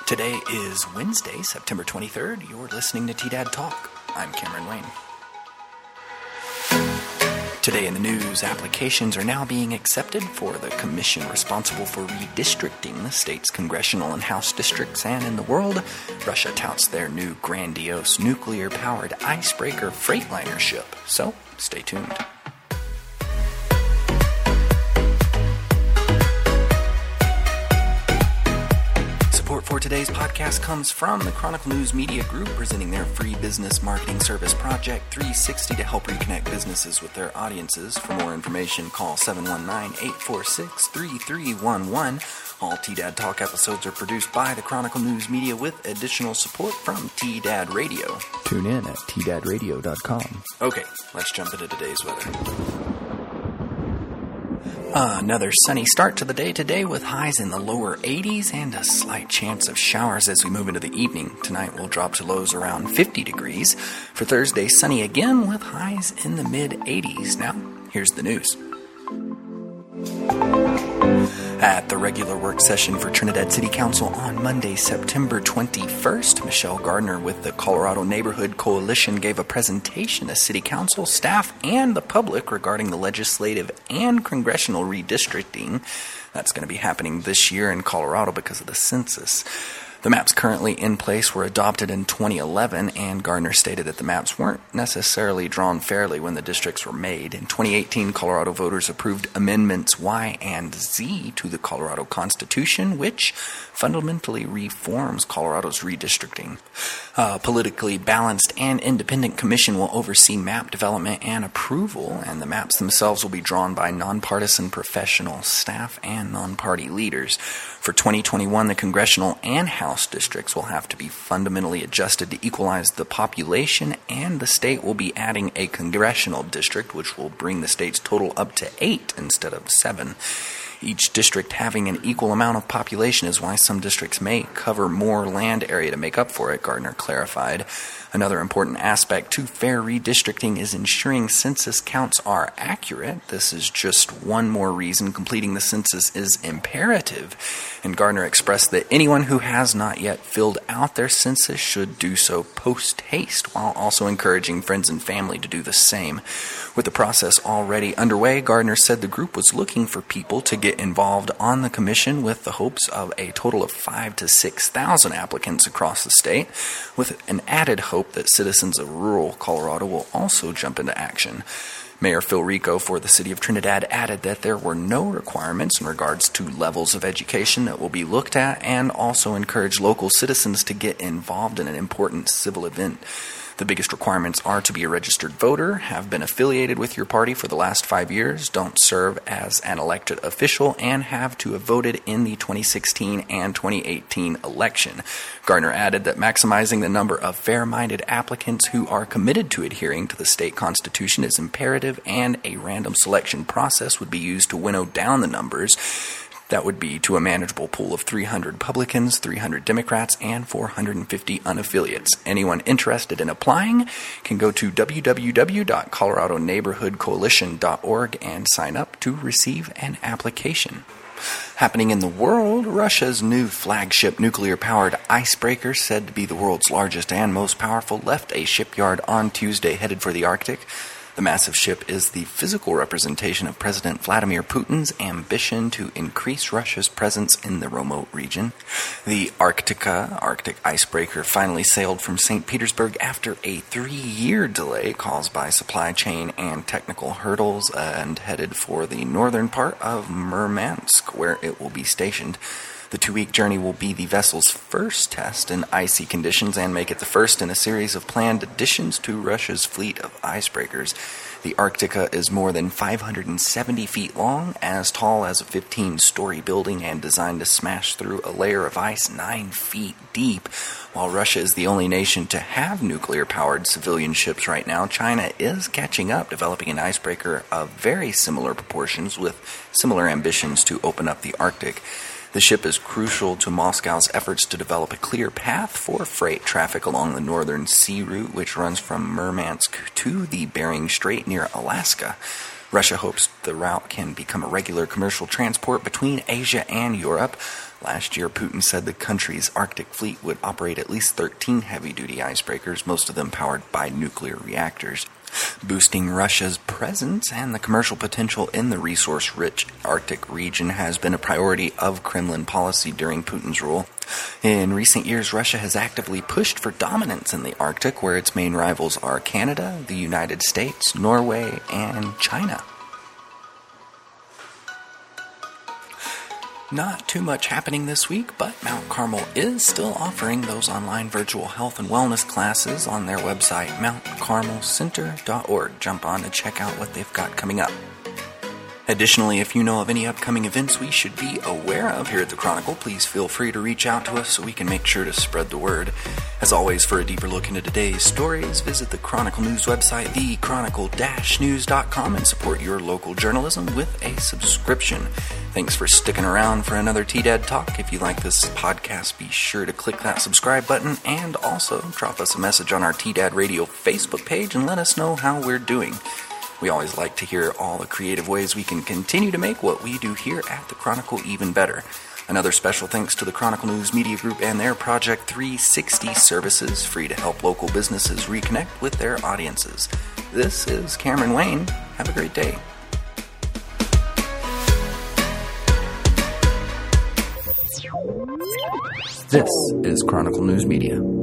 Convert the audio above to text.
Today is Wednesday, September 23rd. You're listening to T-Dad Talk. I'm Cameron Wayne. Today in the news, applications are now being accepted for the commission responsible for redistricting the state's congressional and House districts. And in the world, Russia touts their new grandiose nuclear-powered icebreaker Freightliner ship. So, stay tuned. Support for today's podcast comes from the Chronicle News Media Group, presenting their free business marketing service Project 360 to help reconnect businesses with their audiences. For more information, call 719-846-3311. All T-Dad Talk episodes are produced by the Chronicle News Media with additional support from T-Dad Radio. Tune in at tdadradio.com. Okay, let's jump into today's weather. Another sunny start to the day today with highs in the lower 80s and a slight chance of showers as we move into the evening. Tonight we'll drop to lows around 50 degrees. For Thursday, sunny again with highs in the mid-80s. Now, here's the news. At the regular work session for Trinidad City Council on Monday, September 21st, Michelle Gardner with the Colorado Neighborhood Coalition gave a presentation to City Council, staff, and the public regarding the legislative and congressional redistricting that's going to be happening this year in Colorado because of the census. The maps currently in place were adopted in 2011, and Gardner stated that the maps weren't necessarily drawn fairly when the districts were made. In 2018, Colorado voters approved Amendments Y and Z to the Colorado Constitution, which fundamentally reforms Colorado's redistricting. A politically balanced and independent commission will oversee map development and approval, and the maps themselves will be drawn by nonpartisan professional staff and non-party leaders. For 2021, the congressional and House districts will have to be fundamentally adjusted to equalize the population, and the state will be adding a congressional district, which will bring the state's total up to 8 instead of 7. Each district having an equal amount of population is why some districts may cover more land area to make up for it, Gardner clarified. Another important aspect to fair redistricting is ensuring census counts are accurate. This is just one more reason completing the census is imperative. And Gardner expressed that anyone who has not yet filled out their census should do so post-haste, while also encouraging friends and family to do the same. With the process already underway, Gardner said the group was looking for people to get involved on the commission with the hopes of a total of 5,000 to 6,000 applicants across the state, with an added hope that citizens of rural Colorado will also jump into action. Mayor Phil Rico for the city of Trinidad added that there were no requirements in regards to levels of education that will be looked at, and also encouraged local citizens to get involved in an important civil event. The biggest requirements are to be a registered voter, have been affiliated with your party for the last 5 years, don't serve as an elected official, and have to have voted in the 2016 and 2018 election. Gardner added that maximizing the number of fair-minded applicants who are committed to adhering to the state constitution is imperative, and a random selection process would be used to winnow down the numbers. That would be to a manageable pool of 300 Republicans, 300 Democrats, and 450 unaffiliates. Anyone interested in applying can go to www.coloradoneighborhoodcoalition.org and sign up to receive an application. Happening in the world, Russia's new flagship nuclear-powered icebreaker, said to be the world's largest and most powerful, left a shipyard on Tuesday headed for the Arctic. The massive ship is the physical representation of President Vladimir Putin's ambition to increase Russia's presence in the remote region. The Arktika, Arctic icebreaker, finally sailed from St. Petersburg after a 3-year delay caused by supply chain and technical hurdles, and headed for the northern part of Murmansk, where it will be stationed. The 2-week journey will be the vessel's first test in icy conditions and make it the first in a series of planned additions to Russia's fleet of icebreakers. The Arktika is more than 570 feet long, as tall as a 15-story building, and designed to smash through a layer of ice 9 feet deep. While Russia is the only nation to have nuclear-powered civilian ships right now, China is catching up, developing an icebreaker of very similar proportions with similar ambitions to open up the Arctic. The ship is crucial to Moscow's efforts to develop a clear path for freight traffic along the northern sea route, which runs from Murmansk to the Bering Strait near Alaska. Russia hopes the route can become a regular commercial transport between Asia and Europe. Last year, Putin said the country's Arctic fleet would operate at least 13 heavy-duty icebreakers, most of them powered by nuclear reactors. Boosting Russia's presence and the commercial potential in the resource-rich Arctic region has been a priority of Kremlin policy during Putin's rule. In recent years, Russia has actively pushed for dominance in the Arctic, where its main rivals are Canada, the United States, Norway, and China. Not too much happening this week, but Mount Carmel is still offering those online virtual health and wellness classes on their website, mountcarmelcenter.org. Jump on and check out what they've got coming up. Additionally, if you know of any upcoming events we should be aware of here at the Chronicle, please feel free to reach out to us so we can make sure to spread the word. As always, for a deeper look into today's stories, visit the Chronicle News website, thechronicle-news.com, and support your local journalism with a subscription. Thanks for sticking around for another T-Dad Talk. If you like this podcast, be sure to click that subscribe button and also drop us a message on our T-Dad Radio Facebook page and let us know how we're doing. We always like to hear all the creative ways we can continue to make what we do here at the Chronicle even better. Another special thanks to the Chronicle News Media Group and their Project 360 services, free to help local businesses reconnect with their audiences. This is Cameron Wayne. Have a great day. This is Chronicle News Media.